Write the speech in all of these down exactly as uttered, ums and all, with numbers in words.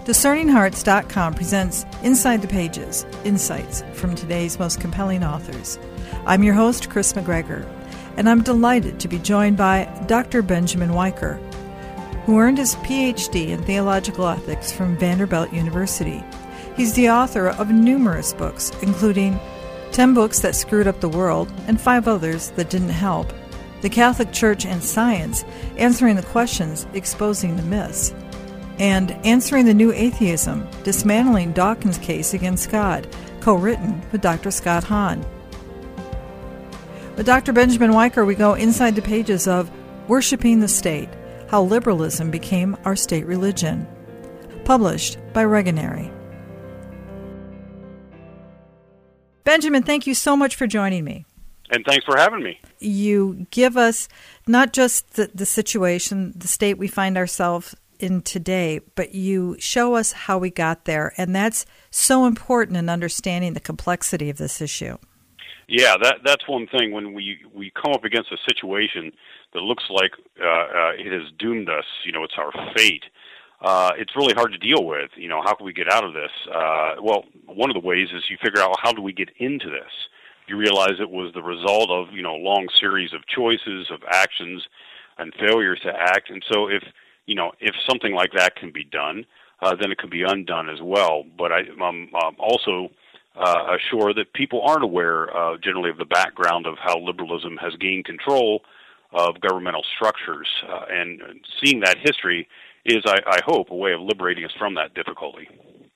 Discerning Hearts dot com presents Inside the Pages, insights from today's most compelling authors. I'm your host, Chris McGregor, and I'm delighted to be joined by Doctor Benjamin Weicker, who earned his P H D in Theological Ethics from Vanderbilt University. He's the author of numerous books, including ten Books That Screwed Up the World and five others that didn't help, The Catholic Church and Science, Answering the Questions, Exposing the Myths, and Answering the New Atheism, Dismantling Dawkins' Case Against God, co-written with Doctor Scott Hahn. With Doctor Benjamin Weicker, we go inside the pages of Worshipping the State, How Liberalism Became Our State Religion, published by Regonary. Benjamin, thank you so much for joining me. And thanks for having me. You give us not just the, the situation, the state we find ourselves in today, but you show us how we got there, and that's so important in understanding the complexity of this issue. Yeah, that that's one thing. When we, we come up against a situation that looks like uh, uh, it has doomed us, you know, it's our fate, uh, it's really hard to deal with. You know, how can we get out of this? Uh, well, one of the ways is you figure out, how do we get into this? You realize it was the result of, you know, a long series of choices, of actions, and failures to act. And so if You know, if something like that can be done, uh, then it can be undone as well. But I, I'm um, also uh, sure that people aren't aware uh, generally of the background of how liberalism has gained control of governmental structures. Uh, and seeing that history is, I, I hope, a way of liberating us from that difficulty.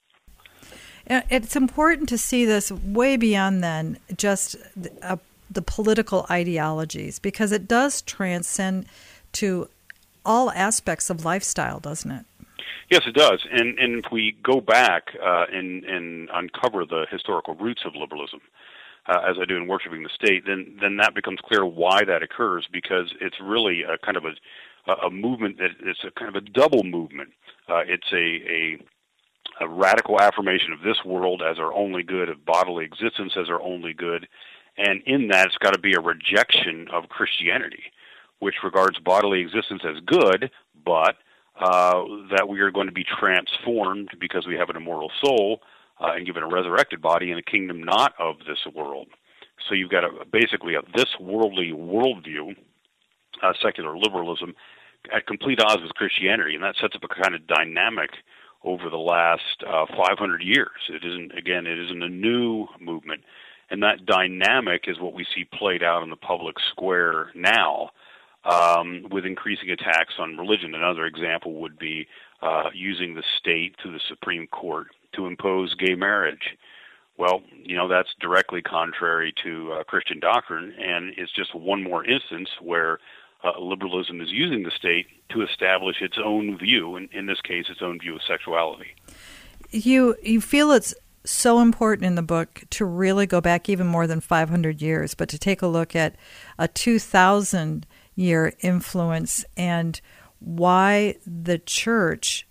It's important to see this way beyond then just uh, the political ideologies, because it does transcend to all aspects of lifestyle, doesn't it? Yes, it does. And and if we go back uh, and, and uncover the historical roots of liberalism, uh, as I do in Worshipping the State, then then that becomes clear why that occurs, because it's really a kind of a a movement that it's a kind of a double movement. Uh, it's a, a a radical affirmation of this world as our only good, of bodily existence as our only good, and in that it's got to be a rejection of Christianity, which regards bodily existence as good, but uh, that we are going to be transformed because we have an immortal soul uh, and given a resurrected body in a kingdom not of this world. So you've got a, basically a this worldly worldview, uh, secular liberalism, at complete odds with Christianity, and that sets up a kind of dynamic over the last uh, five hundred years. It isn't, again, it isn't a new movement, and that dynamic is what we see played out in the public square now. Um, with increasing attacks on religion. Another example would be uh, using the state through the Supreme Court to impose gay marriage. Well, you know, that's directly contrary to uh, Christian doctrine, and it's just one more instance where uh, liberalism is using the state to establish its own view, and in this case, its own view of sexuality. You, you feel it's so important in the book to really go back even more than five hundred years, but to take a look at a two thousand year influence and why the church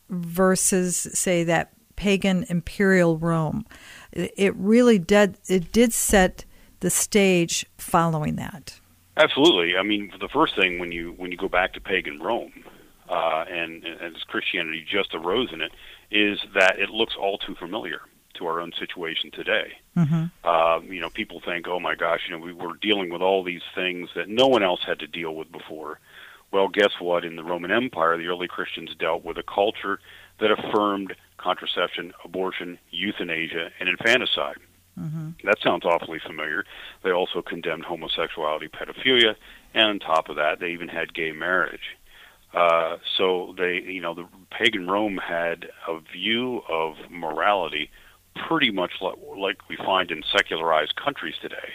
versus, say, that pagan imperial Rome, it really did, it did set the stage following that. Absolutely. I mean, the first thing when you when you go back to pagan Rome, uh, and, and as Christianity just arose in it, is that it looks all too familiar to our own situation today. Mm-hmm. Uh, you know, people think, oh my gosh, you know, we were dealing with all these things that no one else had to deal with before. Well, guess what? In the Roman Empire, the early Christians dealt with a culture that affirmed contraception, abortion, euthanasia, and infanticide. Mm-hmm. That sounds awfully familiar. They also condemned homosexuality, pedophilia, and on top of that, they even had gay marriage. Uh, so they, you know, the pagan Rome had a view of morality pretty much like we find in secularized countries today.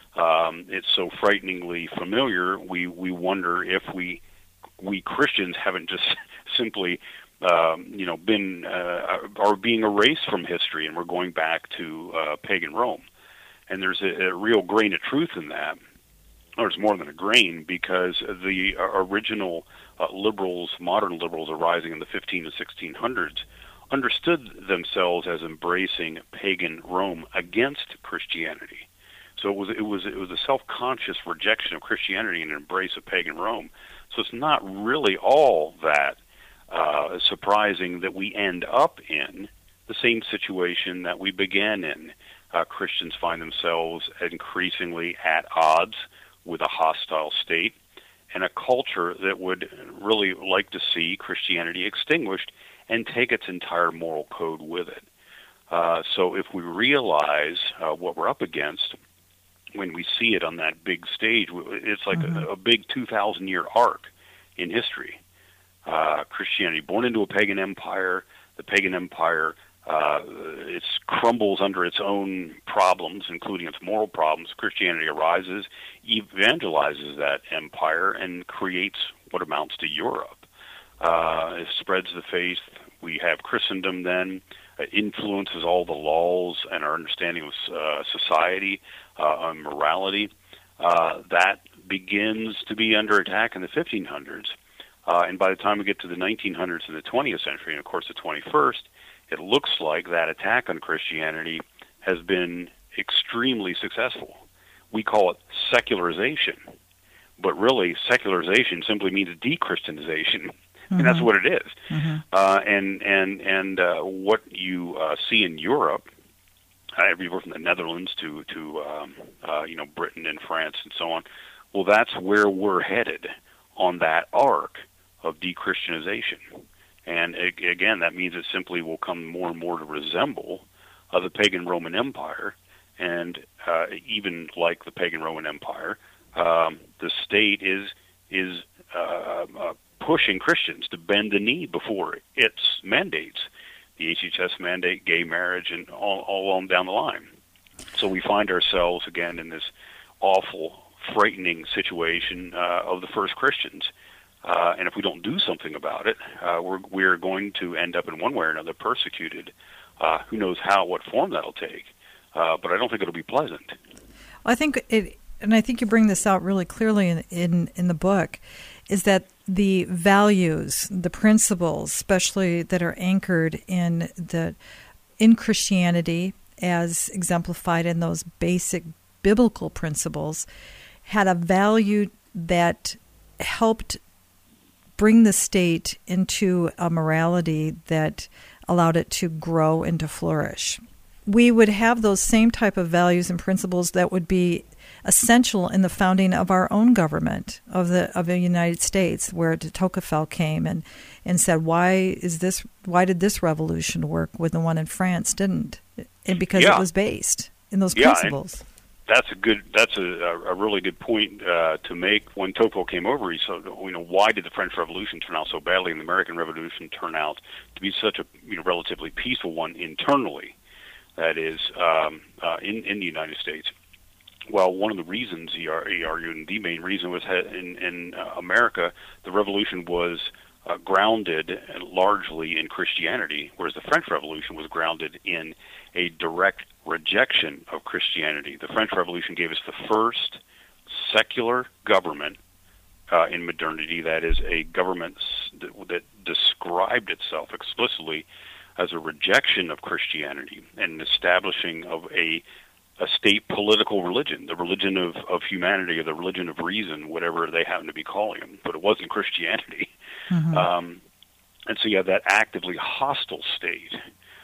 Um, it's so frighteningly familiar, we, we wonder if we we Christians haven't just simply, um, you know, been, uh, are being erased from history, and we're going back to uh, pagan Rome. And there's a, a real grain of truth in that, or it's more than a grain, because the uh, original uh, liberals, modern liberals arising in the fifteen and sixteen hundreds, understood themselves as embracing pagan Rome against Christianity. So it was it was it was a self-conscious rejection of Christianity and an embrace of pagan Rome. So it's not really all that uh, surprising that we end up in the same situation that we began in. Uh, Christians find themselves increasingly at odds with a hostile state and a culture that would really like to see Christianity extinguished and take its entire moral code with it. Uh, so if we realize uh, what we're up against, when we see it on that big stage, it's like mm-hmm. a, a big two thousand year arc in history. Uh, Christianity born into a pagan empire, the pagan empire uh, it crumbles under its own problems, including its moral problems. Christianity arises, evangelizes that empire, and creates what amounts to Europe. Uh, it spreads the faith. We have Christendom then, uh, influences all the laws and our understanding of uh, society uh, and morality. Uh, that begins to be under attack in the fifteen hundreds. Uh, and by the time we get to the nineteen hundreds and the twentieth century, and of course the twenty-first, it looks like that attack on Christianity has been extremely successful. We call it secularization, but really secularization simply means de-Christianization. Mm-hmm. And that's what it is. Mm-hmm. Uh, and and and uh, what you uh, see in Europe, uh, everywhere from the Netherlands to to um, uh, you know Britain and France and so on, well, that's where we're headed on that arc of de-Christianization. And again, that means it simply will come more and more to resemble uh, the pagan Roman Empire. And uh, even like the pagan Roman Empire, um, the state is is uh, uh, pushing Christians to bend the knee before its mandates, the H H S mandate, gay marriage, and all, all on down the line. So we find ourselves again in this awful, frightening situation uh, of the first Christians. Uh, and if we don't do something about it, uh, we're we're going to end up in one way or another persecuted. Uh, who knows how, what form that'll take? Uh, but I don't think it'll be pleasant. Well, I think it, and I think you bring this out really clearly in, in in the book, is that the values, the principles, especially that are anchored in the in Christianity, as exemplified in those basic biblical principles, had a value that helped bring the state into a morality that allowed it to grow and to flourish. We would have those same type of values and principles that would be essential in the founding of our own government of the of the United States, where de Tocqueville came and, and said, "Why is this? Why did this revolution work when the one in France didn't?" And because yeah. it was based in those yeah, principles. That's a good. That's a, a really good point uh, to make. When Tocqueville came over, he said, "You know, why did the French Revolution turn out so badly, and the American Revolution turn out to be such a you know relatively peaceful one internally? That is, um, uh, in in the United States." Well, one of the reasons he, he argued, and the main reason, was in in uh, America, the Revolution was uh, grounded largely in Christianity, whereas the French Revolution was grounded in a direct rejection of Christianity. The French Revolution gave us the first secular government uh, in modernity, that is, a government that, that described itself explicitly as a rejection of Christianity and an establishing of a a state political religion, the religion of, of humanity, or the religion of reason, whatever they happen to be calling them. But it wasn't Christianity. Mm-hmm. Um, and so you have that actively hostile state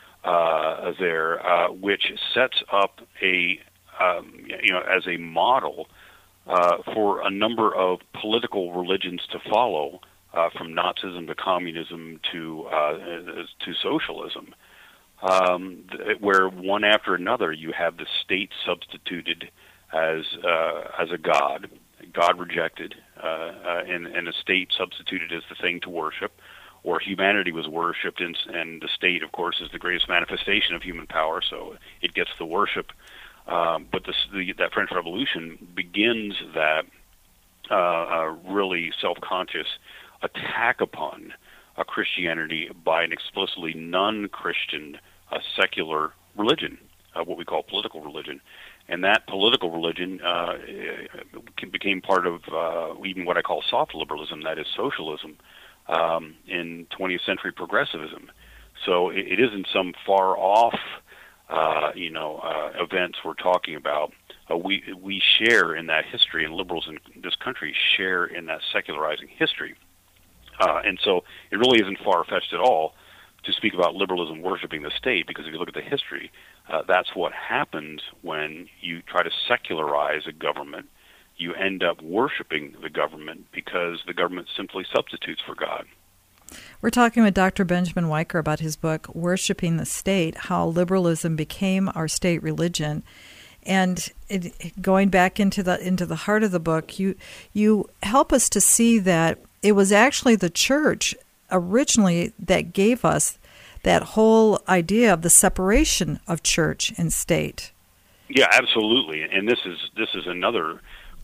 uh, there, uh, which sets up a, um, you know, as a model uh, for a number of political religions to follow, uh, from Nazism to communism to uh, to socialism. Um, where one after another you have the state substituted as uh, as a god, God rejected, uh, uh, and, and a state substituted as the thing to worship, or humanity was worshipped, and, and the state, of course, is the greatest manifestation of human power, so it gets the worship. Um, but this, the, that French Revolution begins that uh, uh, really self-conscious attack upon Uh, Christianity by an explicitly non-Christian uh, secular religion, uh, what we call political religion. And that political religion uh, became part of uh, even what I call soft liberalism, that is socialism, um, in twentieth century progressivism. So it, it isn't some far-off uh, you know, uh, events we're talking about. Uh, we, we share in that history, and liberals in this country share in that secularizing history. Uh, and so it really isn't far-fetched at all to speak about liberalism worshiping the state, because if you look at the history, uh, that's what happens when you try to secularize a government. You end up worshiping the government because the government simply substitutes for God. We're talking with Doctor Benjamin Weicker about his book, Worshiping the State, How Liberalism Became Our State Religion. And it, going back into the into the heart of the book, you you help us to see that it was actually the church originally that gave us that whole idea of the separation of church and state. Yeah, absolutely. And this is this is another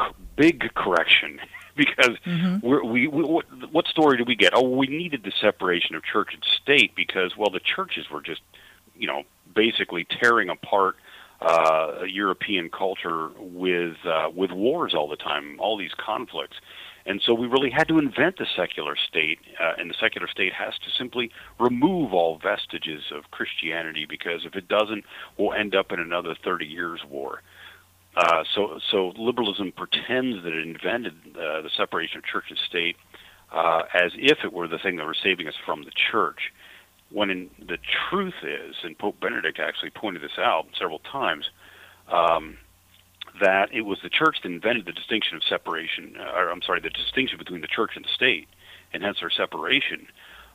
big correction, because mm-hmm. we're, we, we what, what story did we get? Oh, we needed the separation of church and state because, well, the churches were just, you know, basically tearing apart uh, European culture with uh, with wars all the time, all these conflicts. And so we really had to invent the secular state, uh, and the secular state has to simply remove all vestiges of Christianity, because if it doesn't, we'll end up in another thirty years war. Uh, so, so liberalism pretends that it invented uh, the separation of church and state uh, as if it were the thing that was saving us from the church, when in, the truth is, and Pope Benedict actually pointed this out several times, um, that it was the church that invented the distinction of separation, uh, or I'm sorry, the distinction between the church and the state, and hence our separation.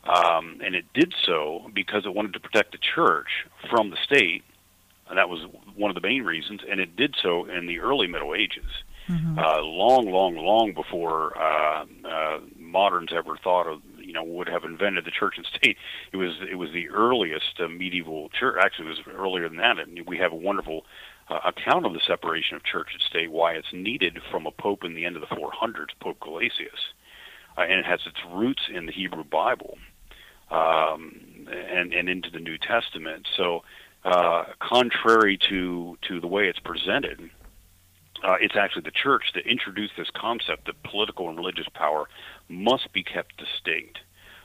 Um, and it did so because it wanted to protect the church from the state, and that was one of the main reasons, and it did so in the early Middle Ages, mm-hmm. uh, long, long, long before uh, uh, moderns ever thought of, you know, would have invented the church and state. It was it was the earliest uh, medieval church. Actually, it was earlier than that. And we have a wonderful uh, account of the separation of church and state, why it's needed, from a pope in the end of the four hundreds, Pope Gelasius, uh, and it has its roots in the Hebrew Bible um, and and into the New Testament. So, uh, contrary to to the way it's presented, uh, it's actually the church that introduced this concept that political and religious power must be kept distinct,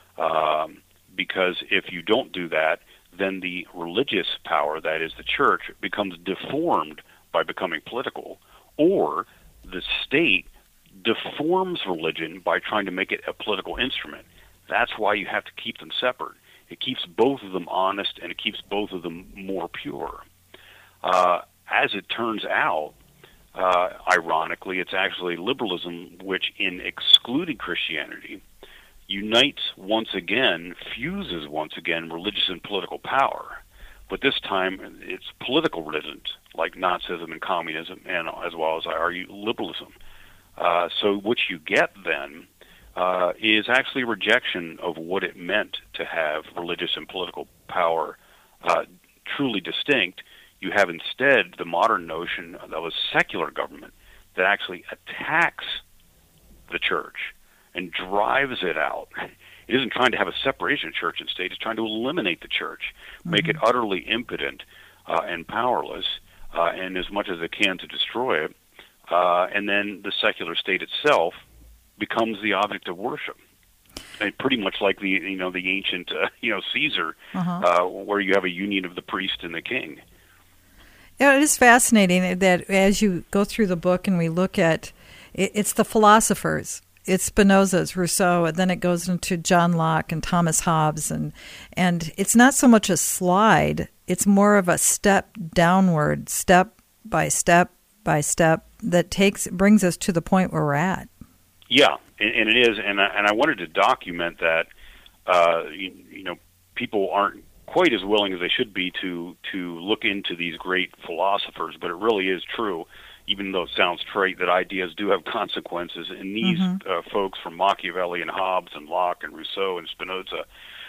um, because if you don't do that, then the religious power, that is the church, becomes deformed by becoming political, or the state deforms religion by trying to make it a political instrument. That's why you have to keep them separate. It keeps both of them honest, and it keeps both of them more pure. Uh, as it turns out, uh, ironically, it's actually liberalism which, in excluding Christianity, unites once again, fuses once again religious and political power. But this time, it's political religions like Nazism and communism, and as well as, I argue, liberalism. Uh, so what you get then uh, is actually a rejection of what it meant to have religious and political power uh, truly distinct. You have instead the modern notion of a secular government that actually attacks the church and drives it out. It isn't trying to have a separation of church and state. It's trying to eliminate the church, mm-hmm. make it utterly impotent uh, and powerless, uh, and as much as it can to destroy it. Uh, and then the secular state itself becomes the object of worship. And pretty much like the you know the ancient uh, you know Caesar, uh-huh. uh, where you have a union of the priest and the king. Yeah, it is fascinating that as you go through the book and we look at it, it's the philosophers. It's Spinoza's, Rousseau, and then it goes into John Locke and Thomas Hobbes, and and it's not so much a slide; it's more of a step downward, step by step by step, that takes brings us to the point where we're at. Yeah, and, and it is, and I, and I wanted to document that. Uh, you, you know, people aren't quite as willing as they should be to to look into these great philosophers, but it really is true. Even though it sounds trite, that ideas do have consequences. And these mm-hmm. uh, folks from Machiavelli and Hobbes and Locke and Rousseau and Spinoza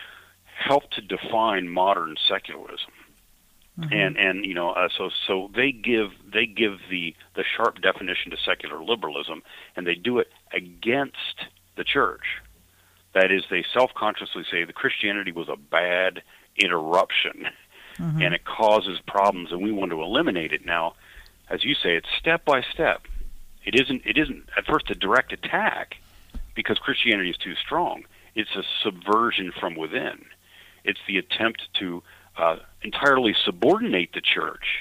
helped to define modern secularism. Mm-hmm. And and you know uh, so so they give they give the the sharp definition to secular liberalism, and they do it against the church. That is, they self-consciously say that Christianity was a bad interruption, mm-hmm. and it causes problems, and we want to eliminate it. Now, as you say, it's step by step. It isn't. It isn't at first a direct attack because Christianity is too strong. It's a subversion from within. It's the attempt to uh, entirely subordinate the church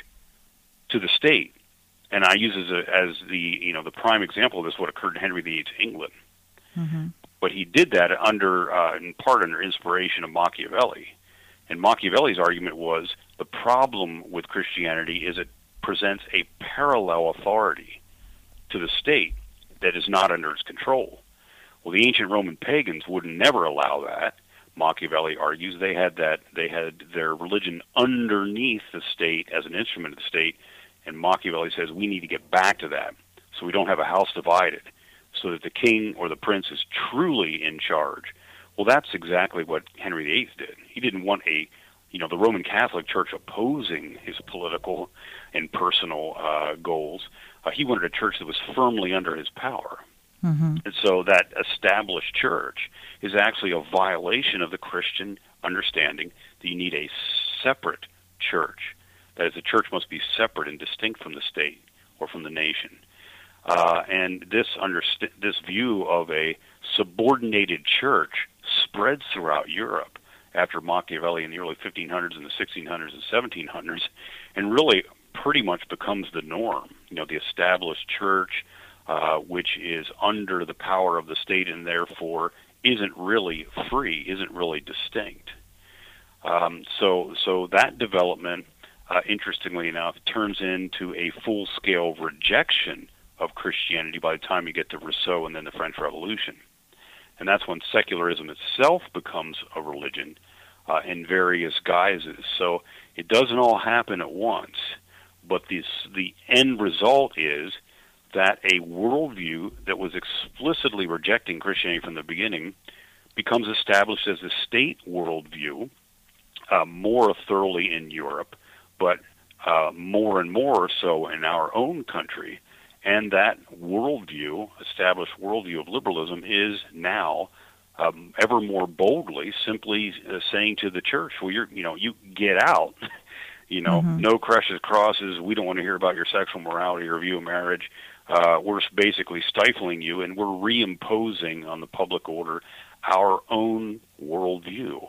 to the state. And I use as, a, as the you know the prime example of this what occurred in Henry the eighth's England. Mm-hmm. but he did that under, uh, in part under inspiration of Machiavelli. And Machiavelli's argument was the problem with Christianity is it presents a parallel authority to the state that is not under its control. Well, the ancient Roman pagans would never allow that. Machiavelli argues they had that they had their religion underneath the state as an instrument of the state, and Machiavelli says we need to get back to that so we don't have a house divided, so that the king or the prince is truly in charge. Well, that's exactly what Henry the Eighth did. He didn't want a, you know, the Roman Catholic Church opposing his political and personal uh, goals. Uh, he wanted a church that was firmly under his power. Mm-hmm. And so that established church is actually a violation of the Christian understanding that you need a separate church. That is, the church must be separate and distinct from the state or from the nation. Uh, and this underst- this view of a subordinated church spreads throughout Europe after Machiavelli in the early fifteen hundreds and the sixteen hundreds and seventeen hundreds, and really pretty much becomes the norm. You know, the established church, uh, which is under the power of the state and therefore isn't really free, isn't really distinct. Um, so, so that development, uh, interestingly enough, turns into a full-scale rejection of Christianity by the time you get to Rousseau and then the French Revolution. And that's when secularism itself becomes a religion uh, in various guises. So it doesn't all happen at once, but this, the end result is that a worldview that was explicitly rejecting Christianity from the beginning becomes established as a state worldview, uh, more thoroughly in Europe, but uh, more and more so in our own country. And that worldview, established worldview of liberalism, is now um, ever more boldly simply uh, saying to the church, well, you're, you know, you get out. you know, mm-hmm. No crosses, crosses. We don't want to hear about your sexual morality or view of marriage. Uh, we're basically stifling you, and we're reimposing on the public order our own worldview.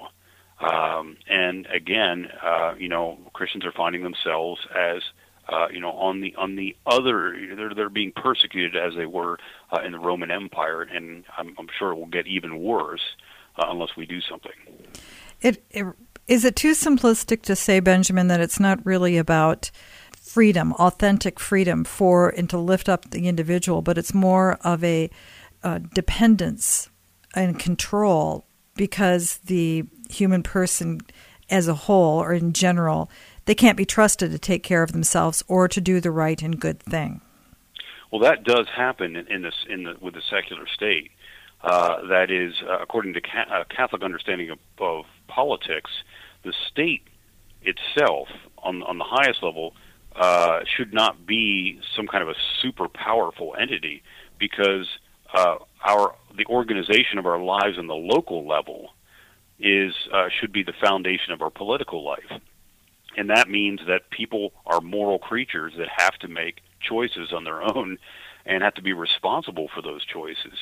Um, and again, uh, you know, Christians are finding themselves as Uh, you know, on the on the other, they're they're being persecuted as they were uh, in the Roman Empire, and I'm, I'm sure it will get even worse uh, unless we do something. It, it is it too simplistic to say, Benjamin, that it's not really about freedom, authentic freedom for and to lift up the individual, but it's more of a uh, dependence and control because the human person as a whole or in general, they can't be trusted to take care of themselves or to do the right and good thing. Well, that does happen in, in this in the with the secular state. Uh, that is, uh, according to ca- uh, Catholic understanding of, of politics, the state itself, on on the highest level, uh, should not be some kind of a super powerful entity, because uh, our the organization of our lives on the local level is uh, should be the foundation of our political life. And that means that people are moral creatures that have to make choices on their own and have to be responsible for those choices.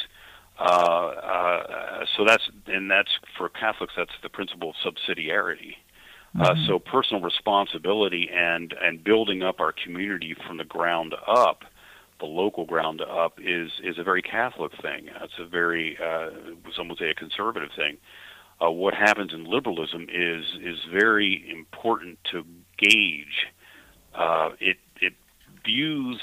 Uh, uh, so that's, and that's for Catholics, that's the principle of subsidiarity. Mm-hmm. Uh, so personal responsibility and, and building up our community from the ground up, the local ground up, is, is a very Catholic thing. It's a very, uh, some would say a conservative thing. Uh, what happens in liberalism is is very important to gauge. Uh, it it views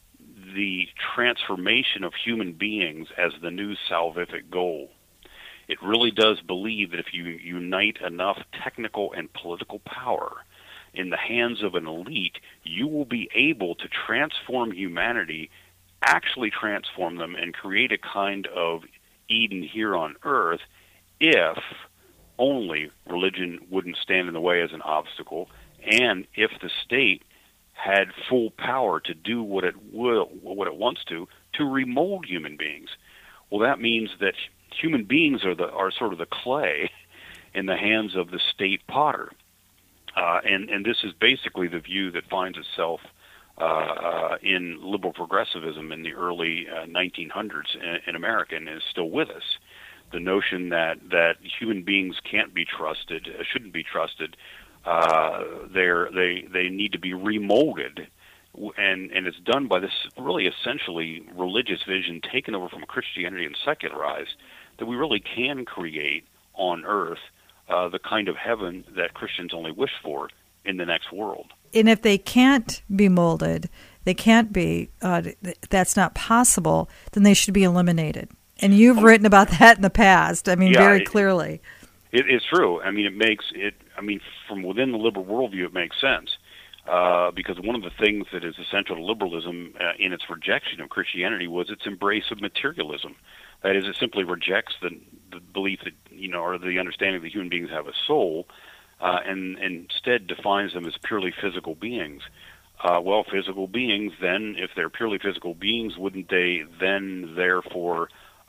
the transformation of human beings as the new salvific goal. It really does believe that if you unite enough technical and political power in the hands of an elite, you will be able to transform humanity, actually transform them, and create a kind of Eden here on earth, if only religion wouldn't stand in the way as an obstacle, and if the state had full power to do what it will, what it wants to, to remold human beings. Well, that means that human beings are the are sort of the clay in the hands of the state potter, uh, and and this is basically the view that finds itself uh, uh, in liberal progressivism in the early uh, nineteen hundreds in, in America, and is still with us. The notion that, that human beings can't be trusted, uh, shouldn't be trusted, uh, they're, they they need to be remolded, and and it's done by this really essentially religious vision taken over from Christianity and secularized, that we really can create on earth uh, the kind of heaven that Christians only wish for in the next world. And if they can't be molded, they can't be, uh, that's not possible, then they should be eliminated. And you've well, written about that in the past, I mean, yeah, very it, clearly. It, it's true. I mean, it makes it, I mean, from within the liberal worldview, it makes sense. Uh, because one of the things that is essential to liberalism uh, in its rejection of Christianity was its embrace of materialism. That is, it simply rejects the, the belief that, you know, or the understanding that human beings have a soul, uh, and, and instead defines them as purely physical beings. Uh, well, physical beings, then, if they're purely physical beings, wouldn't they then, therefore,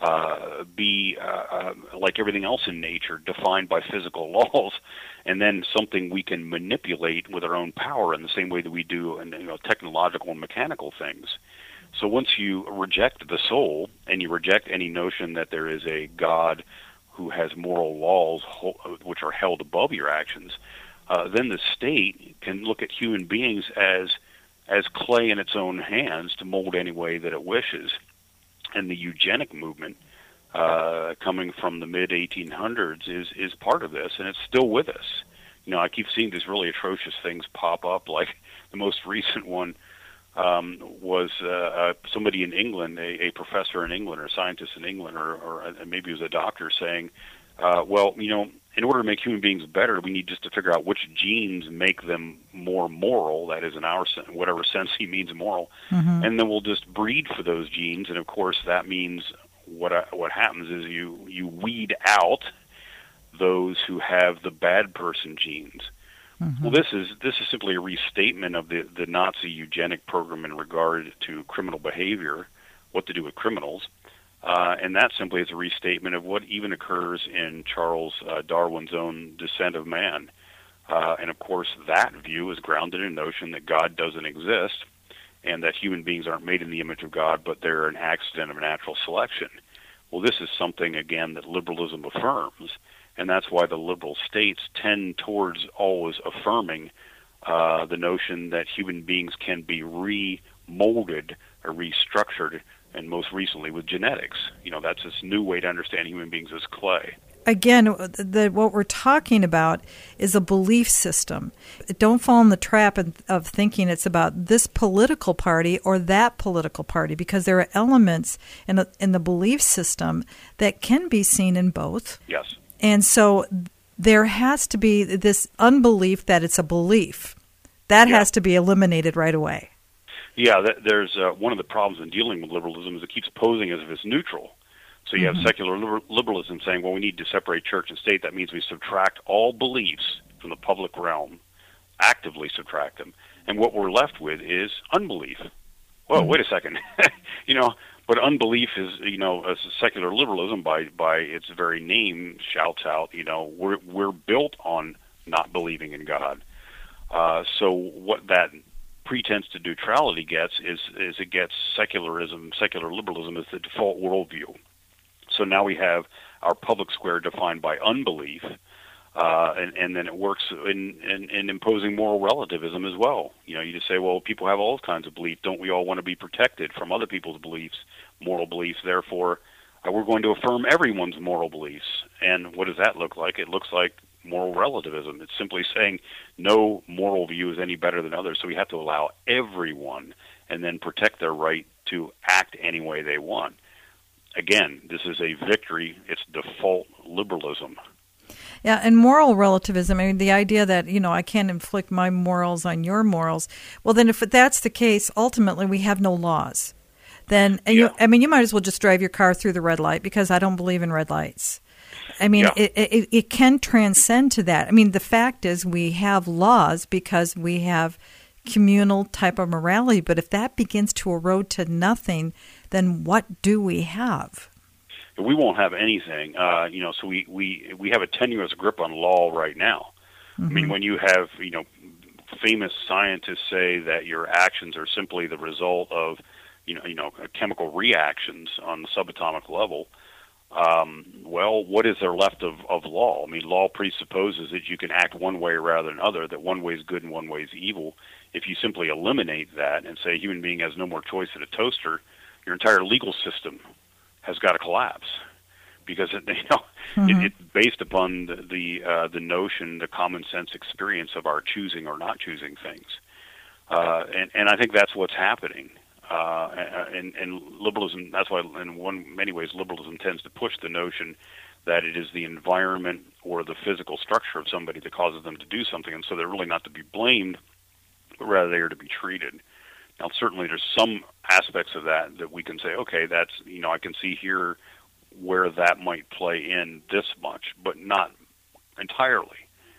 uh, be uh, uh, like everything else in nature, defined by physical laws, and then something we can manipulate with our own power in the same way that we do in, you know, technological and mechanical things? So once you reject the soul and you reject any notion that there is a God who has moral laws which are held above your actions, uh, then the state can look at human beings as as clay in its own hands to mold any way that it wishes. And the eugenic movement, uh, coming from the mid eighteen hundreds, is is part of this, and it's still with us. You know, I keep seeing these really atrocious things pop up. Like the most recent one um, was uh, uh, somebody in England, a, a professor in England, or a scientist in England, or, or maybe it was a doctor saying, uh, "Well, you know, in order to make human beings better, we need just to figure out which genes make them more moral." That is, in our whatever sense he means moral, mm-hmm. and then we'll just breed for those genes. And of course, that means what uh, what happens is you you weed out those who have the bad person genes. Mm-hmm. Well, this is this is simply a restatement of the the Nazi eugenic program in regard to criminal behavior, what to do with criminals. Uh, and that simply is a restatement of what even occurs in Charles uh, Darwin's own Descent of Man. Uh, and, of course, that view is grounded in the notion that God doesn't exist and that human beings aren't made in the image of God, but they're an accident of natural selection. Well, this is something, again, that liberalism affirms, and that's why the liberal states tend towards always affirming uh, the notion that human beings can be remolded or restructured, and most recently with genetics. You know, that's this new way to understand human beings as clay. Again, the, what we're talking about is a belief system. Don't fall in the trap of, of thinking it's about this political party or that political party, because there are elements in, a, in the belief system that can be seen in both. Yes. And so there has to be this unbelief that it's a belief. That yeah. has to be eliminated right away. Yeah, that, there's uh, one of the problems in dealing with liberalism is it keeps posing as if it's neutral. So you mm-hmm. have secular liber- liberalism saying, well, we need to separate church and state. That means we subtract all beliefs from the public realm, actively subtract them. And what we're left with is unbelief. Well, mm-hmm. wait a second. you know, but unbelief is, you know, a secular liberalism by, by its very name shouts out, you know, we're, we're built on not believing in God. Uh, so what that pretense to neutrality gets is, is it gets secularism, secular liberalism as the default worldview. So now we have our public square defined by unbelief, uh, and, and then it works in, in, in imposing moral relativism as well. You know, you just say, well, people have all kinds of beliefs. Don't we all want to be protected from other people's beliefs, moral beliefs? Therefore, uh, we're going to affirm everyone's moral beliefs. And what does that look like? It looks like moral relativism. It's simply saying no moral view is any better than others, so we have to allow everyone and then protect their right to act any way they want. Again, this is a victory. It's default liberalism. Yeah, and moral relativism, I mean, the idea that, you know, I can't inflict my morals on your morals. Well, then if that's the case, ultimately we have no laws. Then, and yeah. you, I mean, you might as well just drive your car through the red light, because I don't believe in red lights. I mean, yeah. it, it it can transcend to that. I mean, the fact is we have laws because we have communal type of morality, but if that begins to erode to nothing, then what do we have? We won't have anything. Uh, you know, so we, we, we have a tenuous grip on law right now. Mm-hmm. I mean, when you have, you know, famous scientists say that your actions are simply the result of, you know, you know, chemical reactions on the subatomic level, Um, well, what is there left of, of law? I mean, law presupposes that you can act one way rather than another, that one way is good and one way is evil. If you simply eliminate that and say a human being has no more choice than a toaster, your entire legal system has got to collapse. because it, you know mm-hmm. it, it's based upon the the, uh, the notion, the common sense experience of our choosing or not choosing things, uh, and and I think that's what's happening. Uh, and, and liberalism, that's why in one many ways liberalism tends to push the notion that it is the environment or the physical structure of somebody that causes them to do something, and so they're really not to be blamed, but rather they are to be treated. Now, certainly there's some aspects of that that we can say, okay, that's, you know, I can see here where that might play in this much, but not entirely.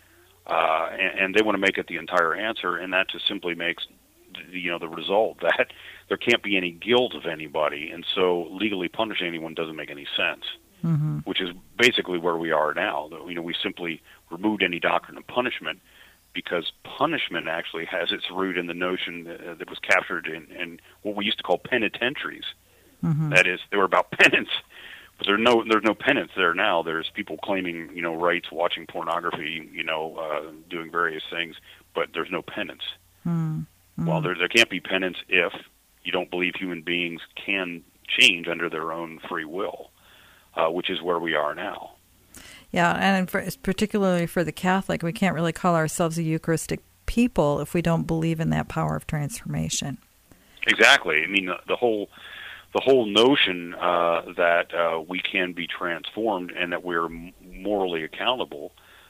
Uh, and, and they want to make it the entire answer, and that just simply makes, you know, the result that there can't be any guilt of anybody, and so legally punishing anyone doesn't make any sense. Mm-hmm. Which is basically where we are now. You know, we simply removed any doctrine of punishment because punishment actually has its root in the notion that, that was captured in, in what we used to call penitentiaries. Mm-hmm. That is, they were about penance, but there's no there's no penance there now. There's people claiming, you know, rights, watching pornography, you know, uh, doing various things, but there's no penance. Mm-hmm. Well, there there can't be penance if you don't believe human beings can change under their own free will. Uh, which is where we are now. Yeah, and for, particularly for the Catholic, we can't really call ourselves a Eucharistic people if we don't believe in that power of transformation. Exactly. I mean, the, the whole the whole notion uh, that uh, we can be transformed and that we're morally accountable,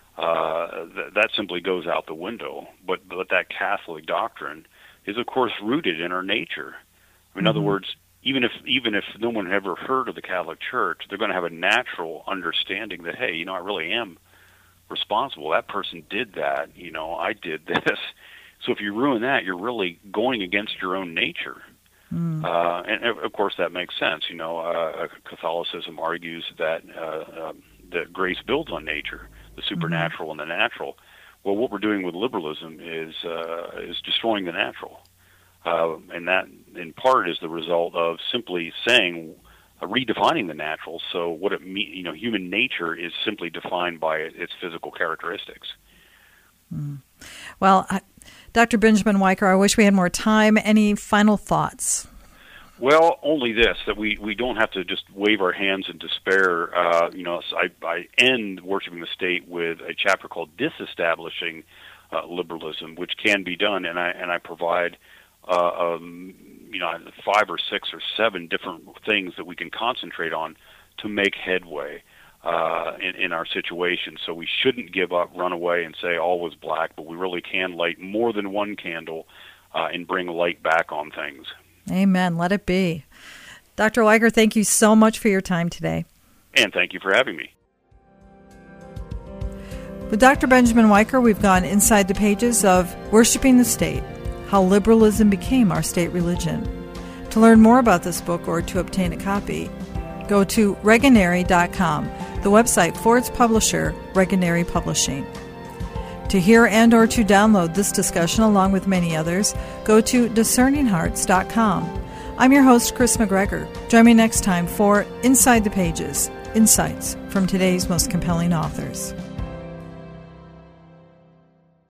uh, th- that simply goes out the window. But but that Catholic doctrine is, of course, rooted in our nature. In mm-hmm. other words, Even if even if no one ever heard of the Catholic Church, they're going to have a natural understanding that, hey, you know, I really am responsible. That person did that. You know, I did this. So if you ruin that, you're really going against your own nature. Mm. Uh, and, of course, that makes sense. You know, uh, Catholicism argues that uh, uh, that grace builds on nature, the supernatural mm-hmm. and the natural. Well, what we're doing with liberalism is uh, is destroying the natural. Uh, and that, in part, is the result of simply saying, uh, redefining the natural. So, what it mean, you know, human nature is simply defined by its physical characteristics. Mm. Well, I, Doctor Benjamin Weicker, I wish we had more time. Any final thoughts? Well, only this: that we, we don't have to just wave our hands in despair. Uh, you know, so I, I end Worshiping the State with a chapter called "Disestablishing uh, Liberalism," which can be done, and I and I provide. Uh, um, you know, five or six or seven different things that we can concentrate on to make headway uh, in, in our situation. So we shouldn't give up, run away, and say all was black, but we really can light more than one candle uh, and bring light back on things. Amen. Let it be. Doctor Weicker, thank you so much for your time today. And thank you for having me. With Doctor Benjamin Weicker, we've gone inside the pages of Worshiping the State, How Liberalism Became Our State Religion. To learn more about this book or to obtain a copy, go to Regnery dot com, the website for its publisher, Regnery Publishing. To hear and or to download this discussion along with many others, go to Discerning Hearts dot com. I'm your host, Chris McGregor. Join me next time for Inside the Pages, insights from today's most compelling authors.